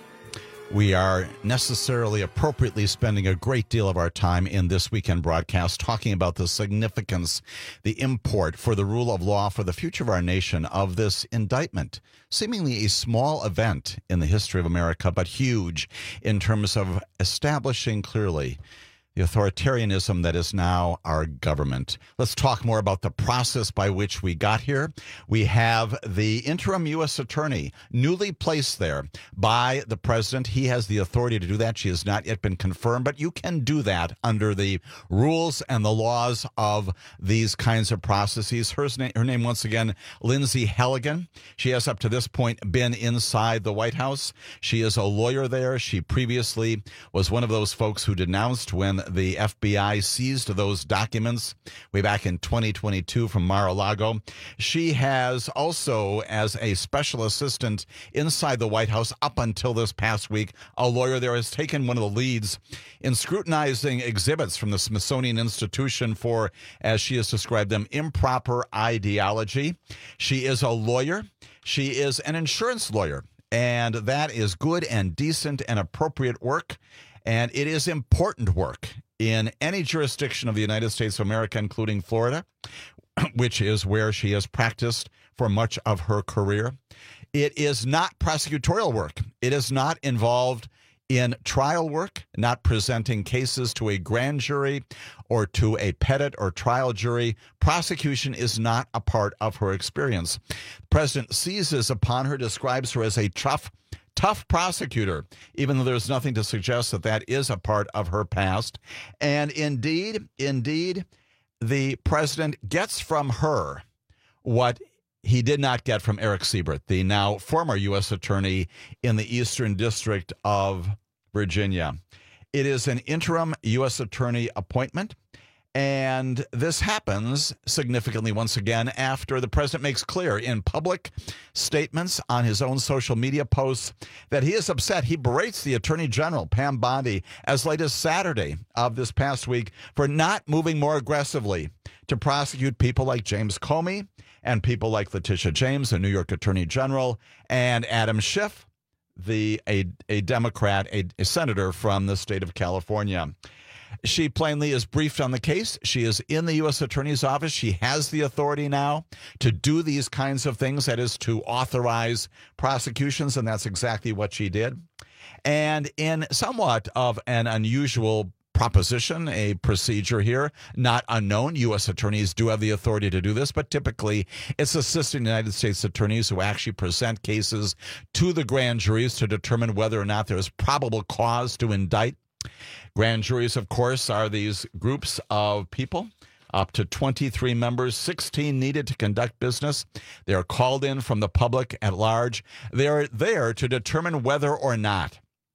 We are necessarily appropriately spending a great deal of our time in this weekend broadcast talking about the significance, the import for the rule of law, for the future of our nation of this indictment. Seemingly a small event in the history of America, but huge in terms of establishing clearly the authoritarianism that is now our government. Let's talk more about the process by which we got here. We have the interim U.S. attorney newly placed there by the president. He has the authority to do that. She has not yet been confirmed, but you can do that under the rules and the laws of these kinds of processes. Her name, once again, Lindsay Halligan. She has up to this point been inside the White House. She is a lawyer there. She previously was one of those folks who denounced when the FBI seized those documents way back in 2022 from Mar-a-Lago. She has also, as a special assistant inside the White House up until this past week, a lawyer there has taken one of the leads in scrutinizing exhibits from the Smithsonian Institution for, as she has described them, improper ideology. She is a lawyer. She is an insurance lawyer, and that is good and decent and appropriate work. And it is important work in any jurisdiction of the United States of America, including Florida, which is where she has practiced for much of her career. It is not prosecutorial work. It is not involved in trial work, not presenting cases to a grand jury or to a petit or trial jury. Prosecution is not a part of her experience. The president seizes upon her, describes her as a tough prosecutor, even though there's nothing to suggest that that is a part of her past. And indeed, the president gets from her what he did not get from Eric Siebert, the now former U.S. attorney in the Eastern District of Virginia. It is an interim U.S. attorney appointment. And this happens significantly once again after the president makes clear in public statements on his own social media posts that he is upset. He berates the Attorney General, Pam Bondi, as late as Saturday of this past week for not moving more aggressively to prosecute people like James Comey and people like Letitia James, the New York Attorney General, and Adam Schiff, a Democrat, a senator from the state of California. She plainly is briefed on the case. She is in the U.S. Attorney's Office. She has the authority now to do these kinds of things, that is, to authorize prosecutions, and that's exactly what she did. And in somewhat of an unusual proposition, a procedure here, not unknown. U.S. attorneys do have the authority to do this, but typically it's assistant United States attorneys who actually present cases to the grand juries to determine whether or not there's probable cause to indict. Grand juries, of course, are these groups of people, up to 23 members, 16 needed to conduct business. They are called in from the public at large. They are there to determine whether or not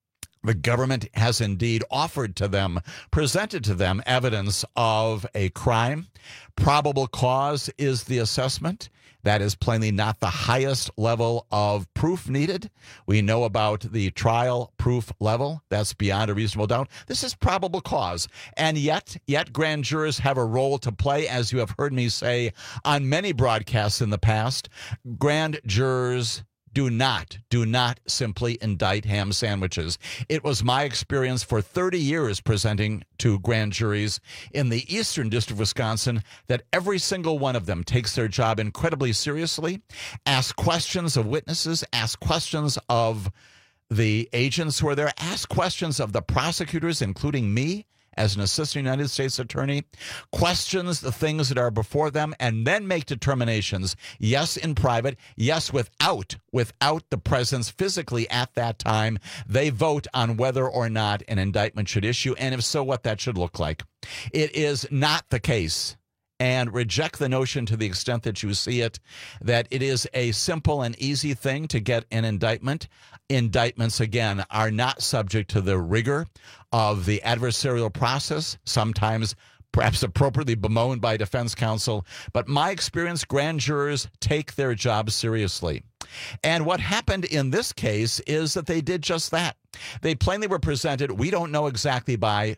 The government has indeed offered to them, presented to them evidence of a crime. Probable cause is the assessment. That is plainly not the highest level of proof needed. We know about the trial proof level. That's beyond a reasonable doubt. This is probable cause. And yet grand jurors have a role to play, as you have heard me say on many broadcasts in the past. Grand jurors do not simply indict ham sandwiches. It was my experience for 30 years presenting to grand juries in the Eastern District of Wisconsin that every single one of them takes their job incredibly seriously, ask questions of witnesses, ask questions of the agents who are there, ask questions of the prosecutors, including me, as an assistant United States attorney, questions the things that are before them, and then make determinations, yes, in private, yes, without the presence physically at that time. They vote on whether or not an indictment should issue, and if so, what that should look like. It is not the case, and reject the notion to the extent that you see it, that it is a simple and easy thing to get an indictment. Indictments, again, are not subject to the rigor of the adversarial process, sometimes perhaps appropriately bemoaned by defense counsel. But my experience, grand jurors take their job seriously. And what happened in this case is that they did just that. They plainly were presented, we don't know exactly by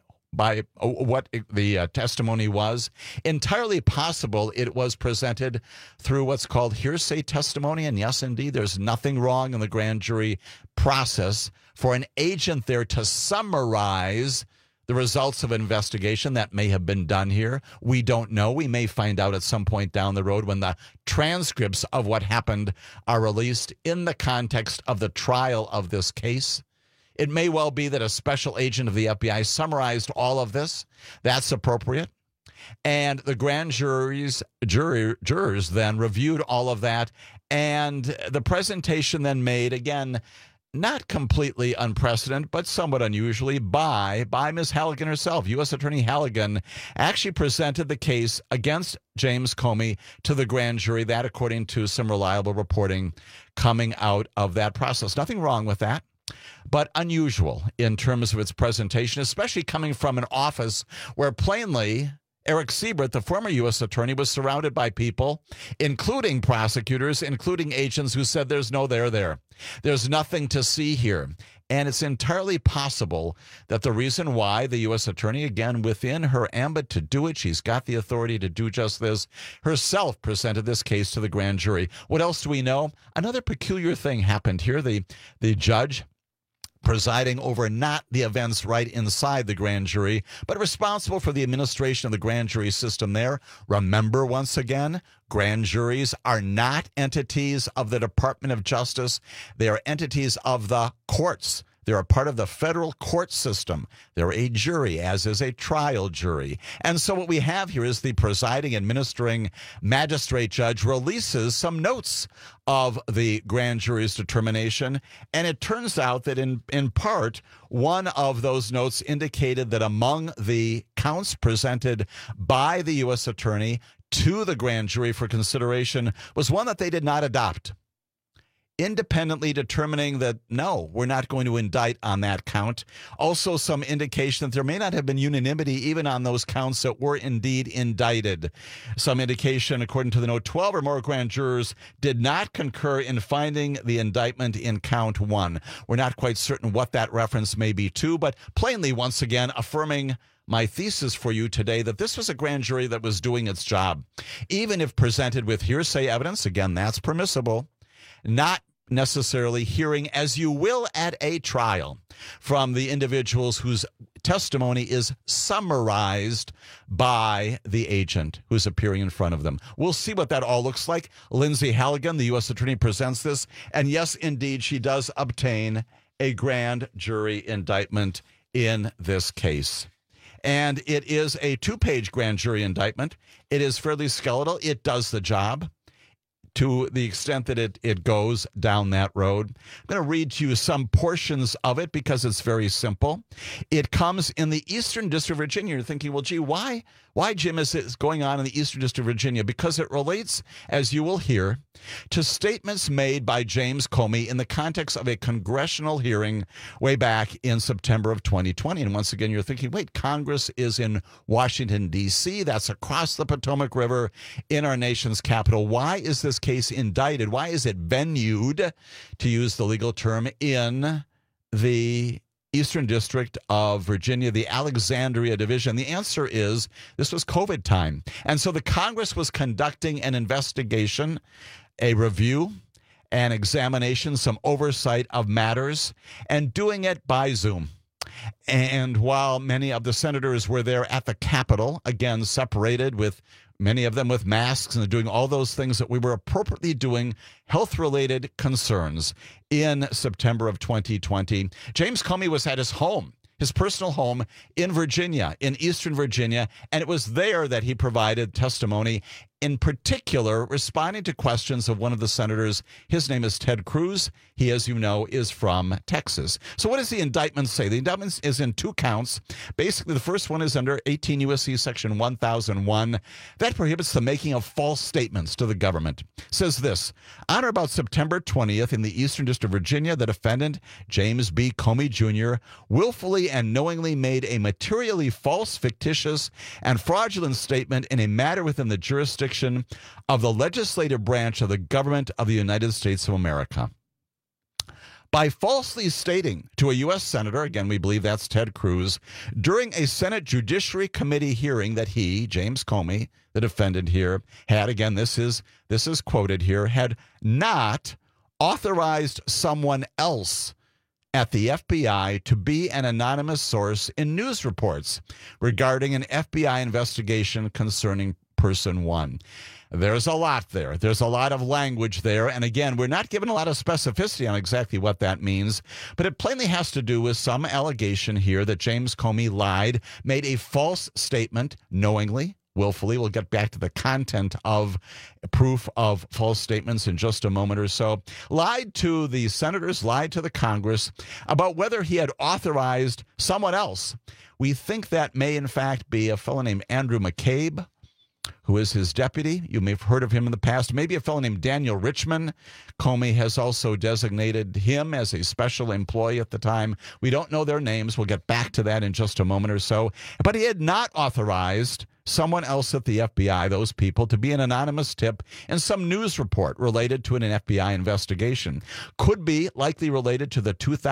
what the testimony was. Entirely possible it was presented through what's called hearsay testimony. And yes, indeed, there's nothing wrong in the grand jury process for an agent there to summarize the results of an investigation that may have been done here. We don't know. We may find out at some point down the road when the transcripts of what happened are released in the context of the trial of this case. It may well be that a special agent of the FBI summarized all of this. That's appropriate. And the grand jurors then reviewed all of that. And the presentation then made, again, not completely unprecedented, but somewhat unusually, by Ms. Halligan herself. U.S. Attorney Halligan actually presented the case against James Comey to the grand jury, that according to some reliable reporting coming out of that process. Nothing wrong with that, but unusual in terms of its presentation, especially coming from an office where plainly Eric Siebert, the former U.S. attorney, was surrounded by people, including prosecutors, including agents who said there's no there there. There's nothing to see here. And it's entirely possible that the reason why the U.S. attorney, again, within her ambit to do it, she's got the authority to do just this, herself presented this case to the grand jury. What else do we know? Another peculiar thing happened here. The judge presiding over not the events right inside the grand jury, but responsible for the administration of the grand jury system there. Remember, once again, grand juries are not entities of the Department of Justice. They are entities of the courts. They're a part of the federal court system. They're a jury, as is a trial jury. And so what we have here is the presiding, administering magistrate judge releases some notes of the grand jury's determination. And it turns out that in part, one of those notes indicated that among the counts presented by the U.S. attorney to the grand jury for consideration was one that they did not adopt, independently determining that, no, we're not going to indict on that count. Also, some indication that there may not have been unanimity even on those counts that were indeed indicted. Some indication, according to the note, 12 or more grand jurors did not concur in finding the indictment in count one. We're not quite certain what that reference may be to, but plainly, once again, affirming my thesis for you today that this was a grand jury that was doing its job. Even if presented with hearsay evidence, again, that's permissible, not necessarily hearing, as you will at a trial, from the individuals whose testimony is summarized by the agent who's appearing in front of them. We'll see what that all looks like. Lindsay Halligan, the U.S. attorney, presents this, and yes, indeed, she does obtain a grand jury indictment in this case. And it is a 2-page grand jury indictment. It is fairly skeletal. It does the job. to the extent that it goes down that road. I'm going to read to you some portions of it because it's very simple. It comes in the Eastern District of Virginia. You're thinking, well, gee, why, Jim, is it going on in the Eastern District of Virginia? Because it relates, as you will hear, to statements made by James Comey in the context of a congressional hearing way back in September of 2020. And once again, you're thinking, wait, Congress is in Washington, D.C. That's across the Potomac River in our nation's capital. Why is this case indicted? Why is it venued, to use the legal term, in the Eastern District of Virginia, the Alexandria Division? The answer is this was COVID time. And so the Congress was conducting an investigation, a review, an examination, some oversight of matters, and doing it by Zoom. And while many of the senators were there at the Capitol, again, separated with many of them with masks and doing all those things that we were appropriately doing, health-related concerns in September of 2020, James Comey was at his home, his personal home in Virginia, in Eastern Virginia, and it was there that he provided testimony, in particular, responding to questions of one of the senators. His name is Ted Cruz. He, as you know, is from Texas. So what does the indictment say? The indictment is in 2 counts. Basically, the first one is under 18 U.S.C. Section 1001. That prohibits the making of false statements to the government. It says this: on or about September 20th in the Eastern District of Virginia, the defendant, James B. Comey Jr., willfully and knowingly made a materially false, fictitious, and fraudulent statement in a matter within the jurisdiction of the legislative branch of the government of the United States of America. By falsely stating to a U.S. Senator, again, we believe that's Ted Cruz, during a Senate Judiciary Committee hearing that he, James Comey, the defendant here, had, again, this is quoted here, had not authorized someone else at the FBI to be an anonymous source in news reports regarding an FBI investigation concerning Person 1. There's a lot there. There's a lot of language there. And again, we're not given a lot of specificity on exactly what that means, but it plainly has to do with some allegation here that James Comey lied, made a false statement knowingly, willfully. We'll get back to the content of proof of false statements in just a moment or so. Lied to the senators, lied to the Congress about whether he had authorized someone else. We think that may, in fact, be a fellow named Andrew McCabe, who is his deputy. You may have heard of him in the past. Maybe a fellow named Daniel Richman. Comey has also designated him as a special employee at the time. We don't know their names. We'll get back to that in just a moment or so. But he had not authorized someone else at the FBI, those people, to be an anonymous tip in some news report related to an FBI investigation. Could be likely related to the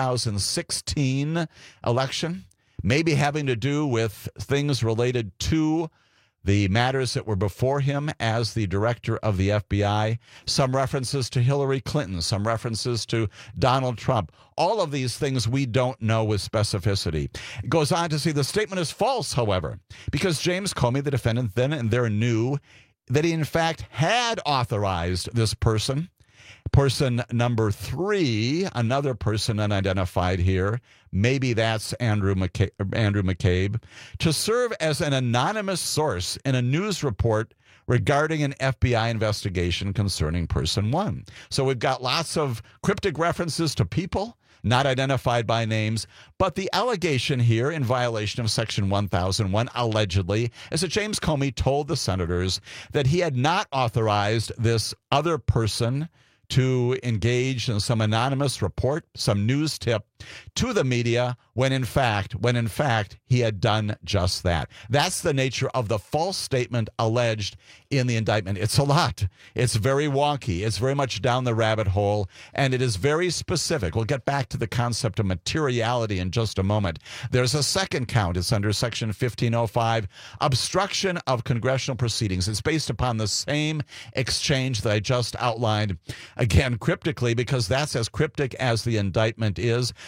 2016 election, maybe having to do with things related to the matters that were before him as the director of the FBI, some references to Hillary Clinton, some references to Donald Trump. All of these things we don't know with specificity. It goes on to say the statement is false, however, because James Comey, the defendant, then and there knew that he in fact had authorized this person. Person number 3, another person unidentified here, maybe that's Andrew McCabe, to serve as an anonymous source in a news report regarding an FBI investigation concerning Person 1. So we've got lots of cryptic references to people not identified by names, but the allegation here in violation of Section 1001, allegedly, is that James Comey told the senators that he had not authorized this other person to engage in some anonymous report, some news tip to the media, when in fact he had done just that. That's the nature of the false statement alleged in the indictment. It's a lot. It's very wonky. It's very much down the rabbit hole, and it is very specific. We'll get back to the concept of materiality in just a moment. There's a second count. It's under Section 1505, obstruction of congressional proceedings. It's based upon the same exchange that I just outlined, again, cryptically, because that's as cryptic as the indictment is.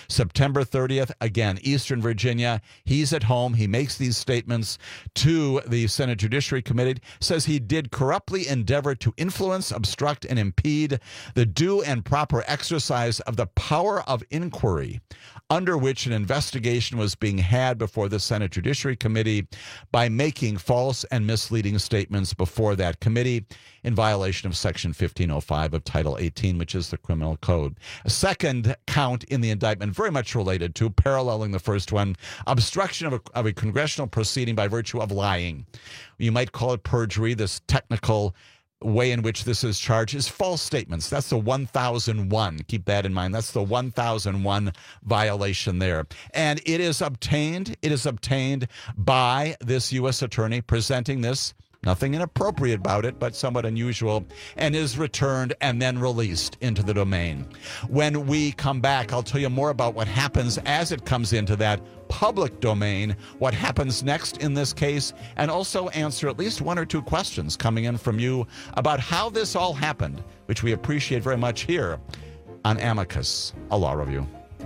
September 30th, again, Eastern Virginia. He's at home. He makes these statements to the Senate Judiciary Committee, says he did corruptly endeavor to influence, obstruct, and impede the due and proper exercise of the power of inquiry under which an investigation was being had before the Senate Judiciary Committee by making false and misleading statements before that committee in violation of Section 1505 of Title 18, which is the criminal code. A second count in the indictment, very much related to, paralleling the first one, obstruction of a congressional proceeding by virtue of lying. You might call it perjury. This technical way in which this is charged is false statements. That's the 1001. Keep that in mind. That's the 1001 violation there. And it is obtained by this U.S. attorney presenting this, nothing inappropriate about it, but somewhat unusual, and is returned and then released into the domain. When we come back, I'll tell you more about what happens as it comes into that public domain, what happens next in this case, and also answer at least one or two questions coming in from you about how this all happened, which we appreciate very much here on Amicus, a law review.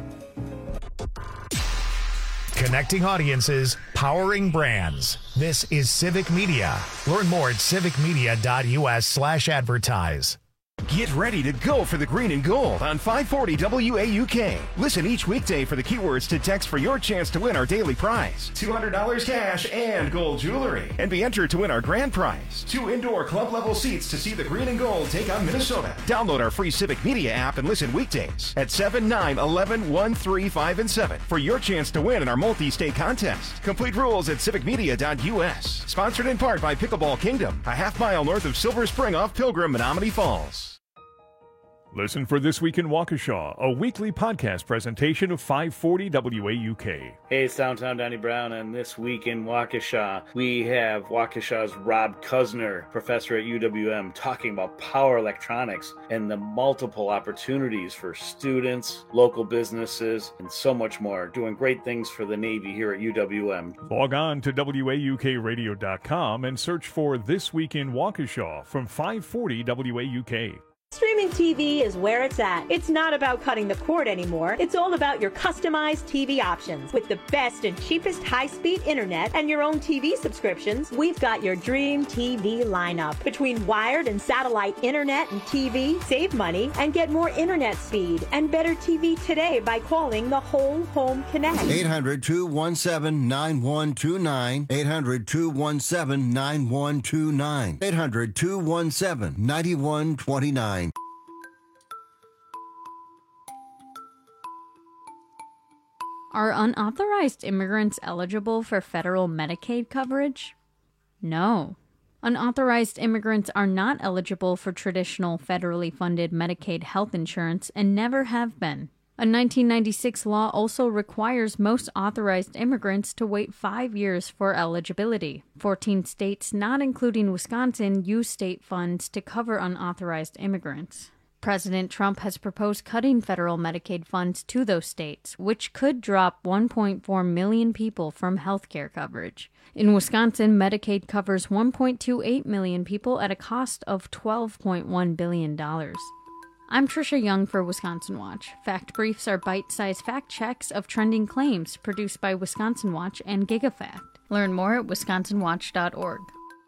Connecting audiences, powering brands. This is Civic Media. Learn more at civicmedia.us/advertise. Get ready to go for the green and gold on 540 WAUK. Listen each weekday for the keywords to text for your chance to win our daily prize, $200 cash and gold jewelry, and be entered to win our grand prize, 2 indoor club-level seats to see the green and gold take on Minnesota. Download our free Civic Media app and listen weekdays at 7, 9, 11, 1, 3, 5, and 7 for your chance to win in our multi-state contest. Complete rules at civicmedia.us. Sponsored in part by Pickleball Kingdom, a half-mile north of Silver Spring off Pilgrim, Menominee Falls. Listen for This Week in Waukesha, a weekly podcast presentation of 540 WAUK. Hey, it's Downtown Donnie Brown, and This Week in Waukesha, we have Waukesha's Rob Kusner, professor at UWM, talking about power electronics and the multiple opportunities for students, local businesses, and so much more. Doing great things for the Navy here at UWM. Log on to WAUKradio.com and search for This Week in Waukesha from 540 WAUK. Streaming TV is where it's at. It's not about cutting the cord anymore. It's all about your customized TV options. With the best and cheapest high-speed internet and your own TV subscriptions, we've got your dream TV lineup. Between wired and satellite internet and TV, save money and get more internet speed and better TV today by calling the Whole Home Connect. 800-217-9129. 800-217-9129. 800-217-9129. Are unauthorized immigrants eligible for federal Medicaid coverage? No. Unauthorized immigrants are not eligible for traditional federally funded Medicaid health insurance and never have been. A 1996 law also requires most authorized immigrants to wait 5 years for eligibility. 14 states, not including Wisconsin, use state funds to cover unauthorized immigrants. President Trump has proposed cutting federal Medicaid funds to those states, which could drop 1.4 million people from health care coverage. In Wisconsin, Medicaid covers 1.28 million people at a cost of $12.1 billion. I'm Trisha Young for Wisconsin Watch. Fact Briefs are bite-sized fact checks of trending claims produced by Wisconsin Watch and GigaFact. Learn more at wisconsinwatch.org.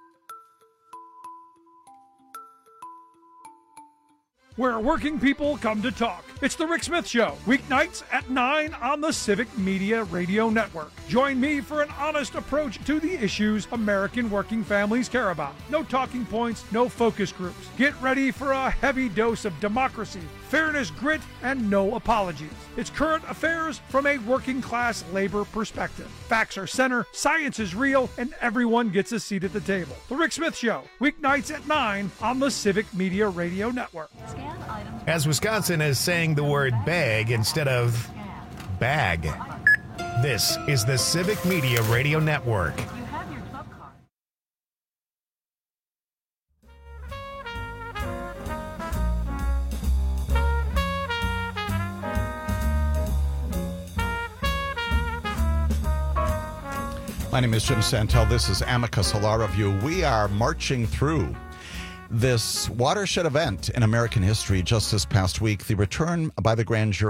Where working people come to talk. It's The Rick Smith Show, weeknights at 9 on the Civic Media Radio Network. Join me for an honest approach to the issues American working families care about. No talking points, no focus groups. Get ready for a heavy dose of democracy, fairness, grit, and no apologies. It's current affairs from a working class labor perspective. Facts are center, science is real, and everyone gets a seat at the table. The Rick Smith Show, weeknights at 9 on the Civic Media Radio Network. As Wisconsin is saying the word bag instead of bag. This is the Civic Media Radio Network. My name is Jim Santel. This is Amicus, a law review. We are marching through this watershed event in American history just this past week, the return by the grand jury,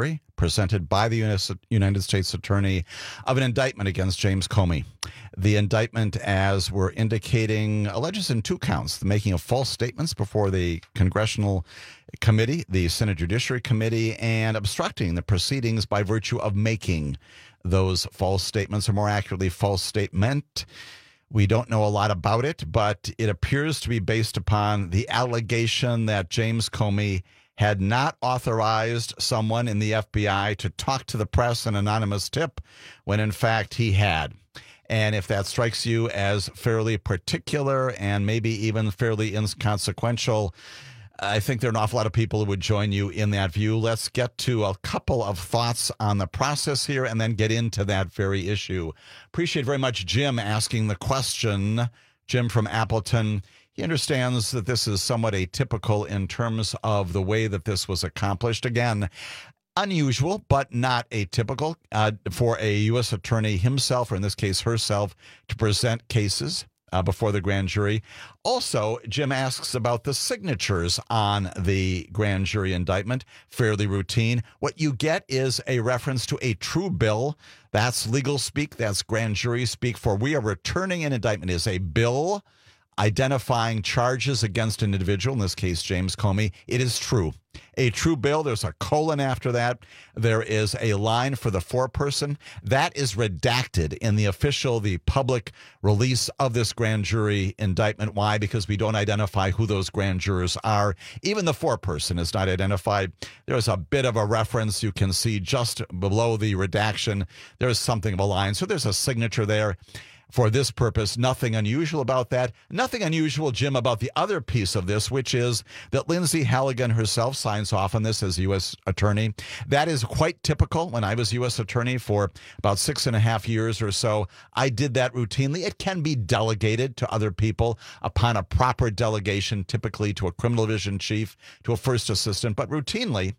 presented by the United States Attorney of an indictment against James Comey. The indictment, as we're indicating, alleges in 2 counts, the making of false statements before the Congressional Committee, the Senate Judiciary Committee, and obstructing the proceedings by virtue of making those false statements, or more accurately, false statement. We don't know a lot about it, but it appears to be based upon the allegation that James Comey had not authorized someone in the FBI to talk to the press an anonymous tip, when in fact he had. And if that strikes you as fairly particular and maybe even fairly inconsequential, I think there are an awful lot of people who would join you in that view. Let's get to a couple of thoughts on the process here and then get into that very issue. Appreciate very much Jim asking the question. Jim from Appleton. He understands that this is somewhat atypical in terms of the way that this was accomplished. Again, unusual, but not atypical for a U.S. attorney himself, or in this case herself, to present cases before the grand jury. Also, Jim asks about the signatures on the grand jury indictment. Fairly routine. What you get is a reference to a true bill. That's legal speak. That's grand jury speak for we are returning an indictment. It is a bill identifying charges against an individual, in this case, James Comey. It is true. A true bill. There's a colon after that. There is a line for the foreperson. That is redacted in the public release of this grand jury indictment. Why? Because we don't identify who those grand jurors are. Even the foreperson is not identified. There's a bit of a reference you can see just below the redaction. There's something of a line. So there's a signature there. For this purpose, nothing unusual about that. Nothing unusual, Jim, about the other piece of this, which is that Lindsay Halligan herself signs off on this as U.S. attorney. That is quite typical. When I was U.S. attorney for about 6.5 years or so, I did that routinely. It can be delegated to other people upon a proper delegation, typically to a criminal division chief, to a first assistant. But routinely,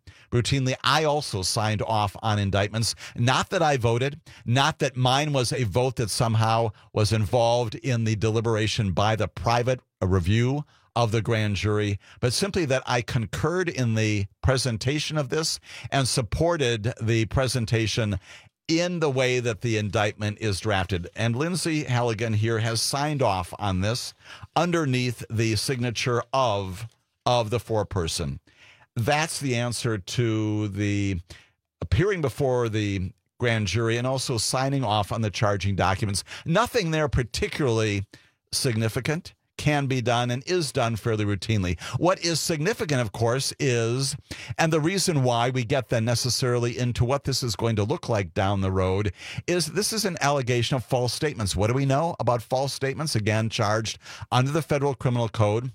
I also signed off on indictments. Not that I voted, not that mine was a vote that somehow was involved in the deliberation by the private review of the grand jury, but simply that I concurred in the presentation of this and supported the presentation in the way that the indictment is drafted. And Lindsay Halligan here has signed off on this underneath the signature of the foreperson. That's the answer to the appearing before the grand jury and also signing off on the charging documents. Nothing there particularly significant, can be done and is done fairly routinely. What is significant, of course, is, and the reason why we get then necessarily into what this is going to look like down the road, is this is an allegation of false statements. What do we know about false statements? Again, charged under the Federal Criminal Code.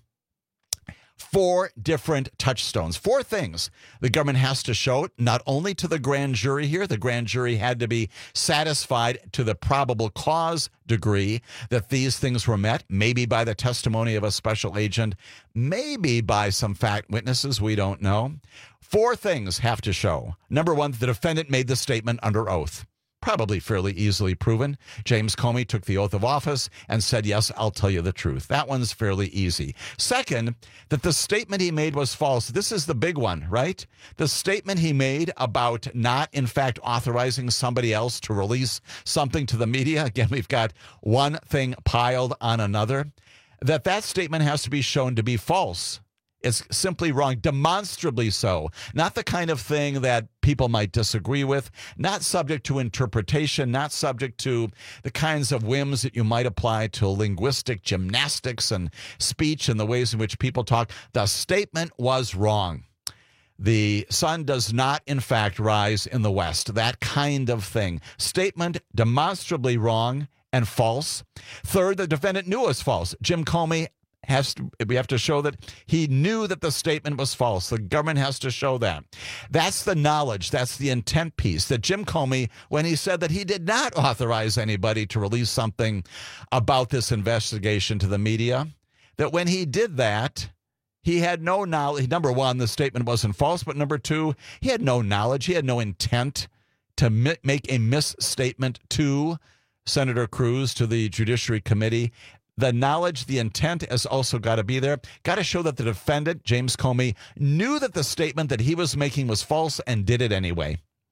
4 different touchstones, 4 things the government has to show, not only to the grand jury here. The grand jury had to be satisfied to the probable cause degree that these things were met, maybe by the testimony of a special agent, maybe by some fact witnesses, we don't know. 4 things have to show. Number 1, the defendant made the statement under oath. Probably fairly easily proven. James Comey took the oath of office and said, yes, I'll tell you the truth. That one's fairly easy. Second, that the statement he made was false. This is the big one, right? The statement he made about not, in fact, authorizing somebody else to release something to the media. Again, we've got one thing piled on another. That statement has to be shown to be false. It's simply wrong, demonstrably so. Not the kind of thing that people might disagree with, not subject to interpretation, not subject to the kinds of whims that you might apply to linguistic gymnastics and speech and the ways in which people talk. The statement was wrong. The sun does not, in fact, rise in the west. That kind of thing. Statement demonstrably wrong and false. Third, the defendant knew it was false. Jim Comey we have to show that he knew that the statement was false. The government has to show that. That's the knowledge. That's the intent piece. That Jim Comey, when he said that he did not authorize anybody to release something about this investigation to the media, that when he did that, he had no knowledge. Number 1, the statement wasn't false, but number 2, he had no knowledge. He had no intent to make a misstatement to Senator Cruz, to the Judiciary Committee. The knowledge, the intent has also got to be there. Got to show that the defendant, James Comey, knew that the statement that he was making was false and did it anyway.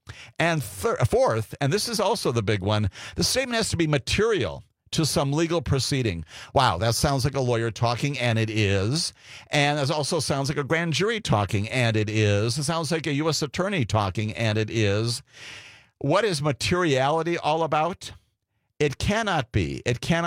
And fourth, and this is also the big one, the statement has to be material to some legal proceeding. Wow, that sounds like a lawyer talking, and it is. And it also sounds like a grand jury talking, and it is. It sounds like a U.S. attorney talking, and it is. What is materiality all about? It cannot be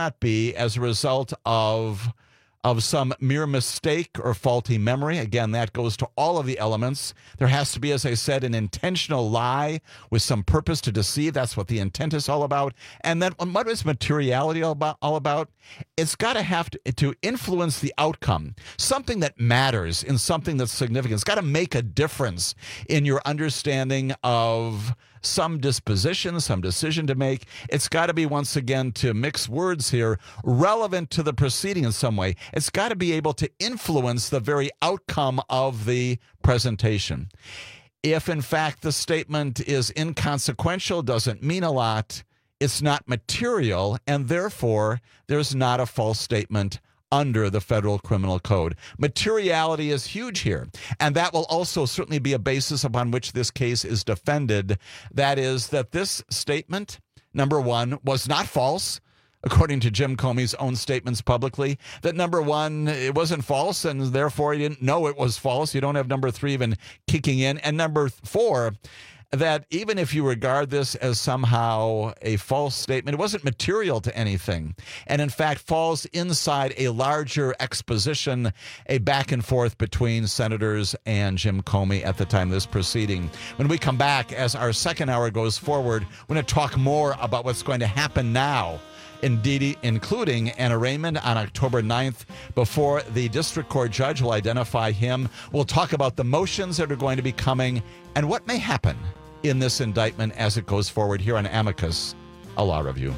as a result of some mere mistake or faulty memory. Again, that goes to all of the elements. There has to be, as I said, an intentional lie with some purpose to deceive. That's what the intent is all about. And then what is materiality all about? It's got to have to influence the outcome, something that matters in something that's significant. It's got to make a difference in your understanding of some disposition, some decision to make. It's got to be, once again, to mix words here, relevant to the proceeding in some way. It's got to be able to influence the very outcome of the presentation. If, in fact, the statement is inconsequential, doesn't mean a lot, it's not material, and therefore there's not a false statement under the Federal Criminal Code. Materiality is huge here, and that will also certainly be a basis upon which this case is defended. That is that this statement, number one, was not false, according to Jim Comey's own statements publicly. That number one, it wasn't false, and therefore he didn't know it was false. You don't have number three even kicking in. And number four, that even if you regard this as somehow a false statement, it wasn't material to anything, and in fact falls inside a larger exposition, a back and forth between senators and Jim Comey at the time of this proceeding. When we come back, as our second hour goes forward, we're going to talk more about what's going to happen now, indeed, including an arraignment on October 9th before the district court judge will identify him. We'll talk about the motions that are going to be coming and what may happen in this indictment as it goes forward here on Amicus, a law review.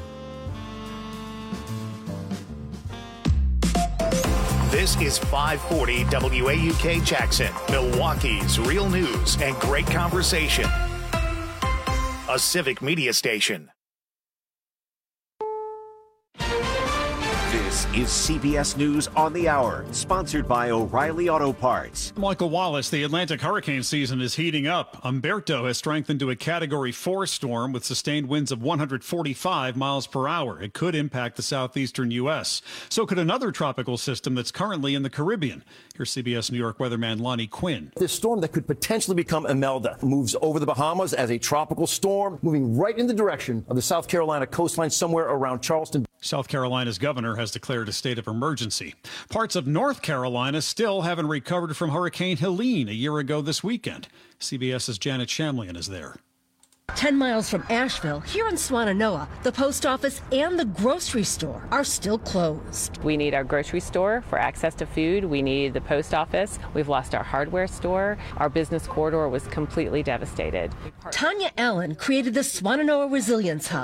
This is 540 WAUK Jackson, Milwaukee's real news and great conversation. A civic media station. This is CBS News on the Hour, sponsored by O'Reilly Auto Parts. Michael Wallace, the Atlantic hurricane season is heating up. Umberto has strengthened to a Category 4 storm with sustained winds of 145 miles per hour. It could impact the southeastern U.S. So could another tropical system that's currently in the Caribbean. Here's CBS New York weatherman Lonnie Quinn. This storm that could potentially become Imelda moves over the Bahamas as a tropical storm, moving right in the direction of the South Carolina coastline, somewhere around Charleston. South Carolina's governor has declared a state of emergency. Parts of North Carolina still haven't recovered from Hurricane Helene a year ago this weekend. CBS's Janet Shamlian is there. 10 miles from Asheville, here in Swannanoa, the post office and the grocery store are still closed. We need our grocery store for access to food. We need the post office. We've lost our hardware store. Our business corridor was completely devastated. Tanya Allen created the Swannanoa Resilience Hub.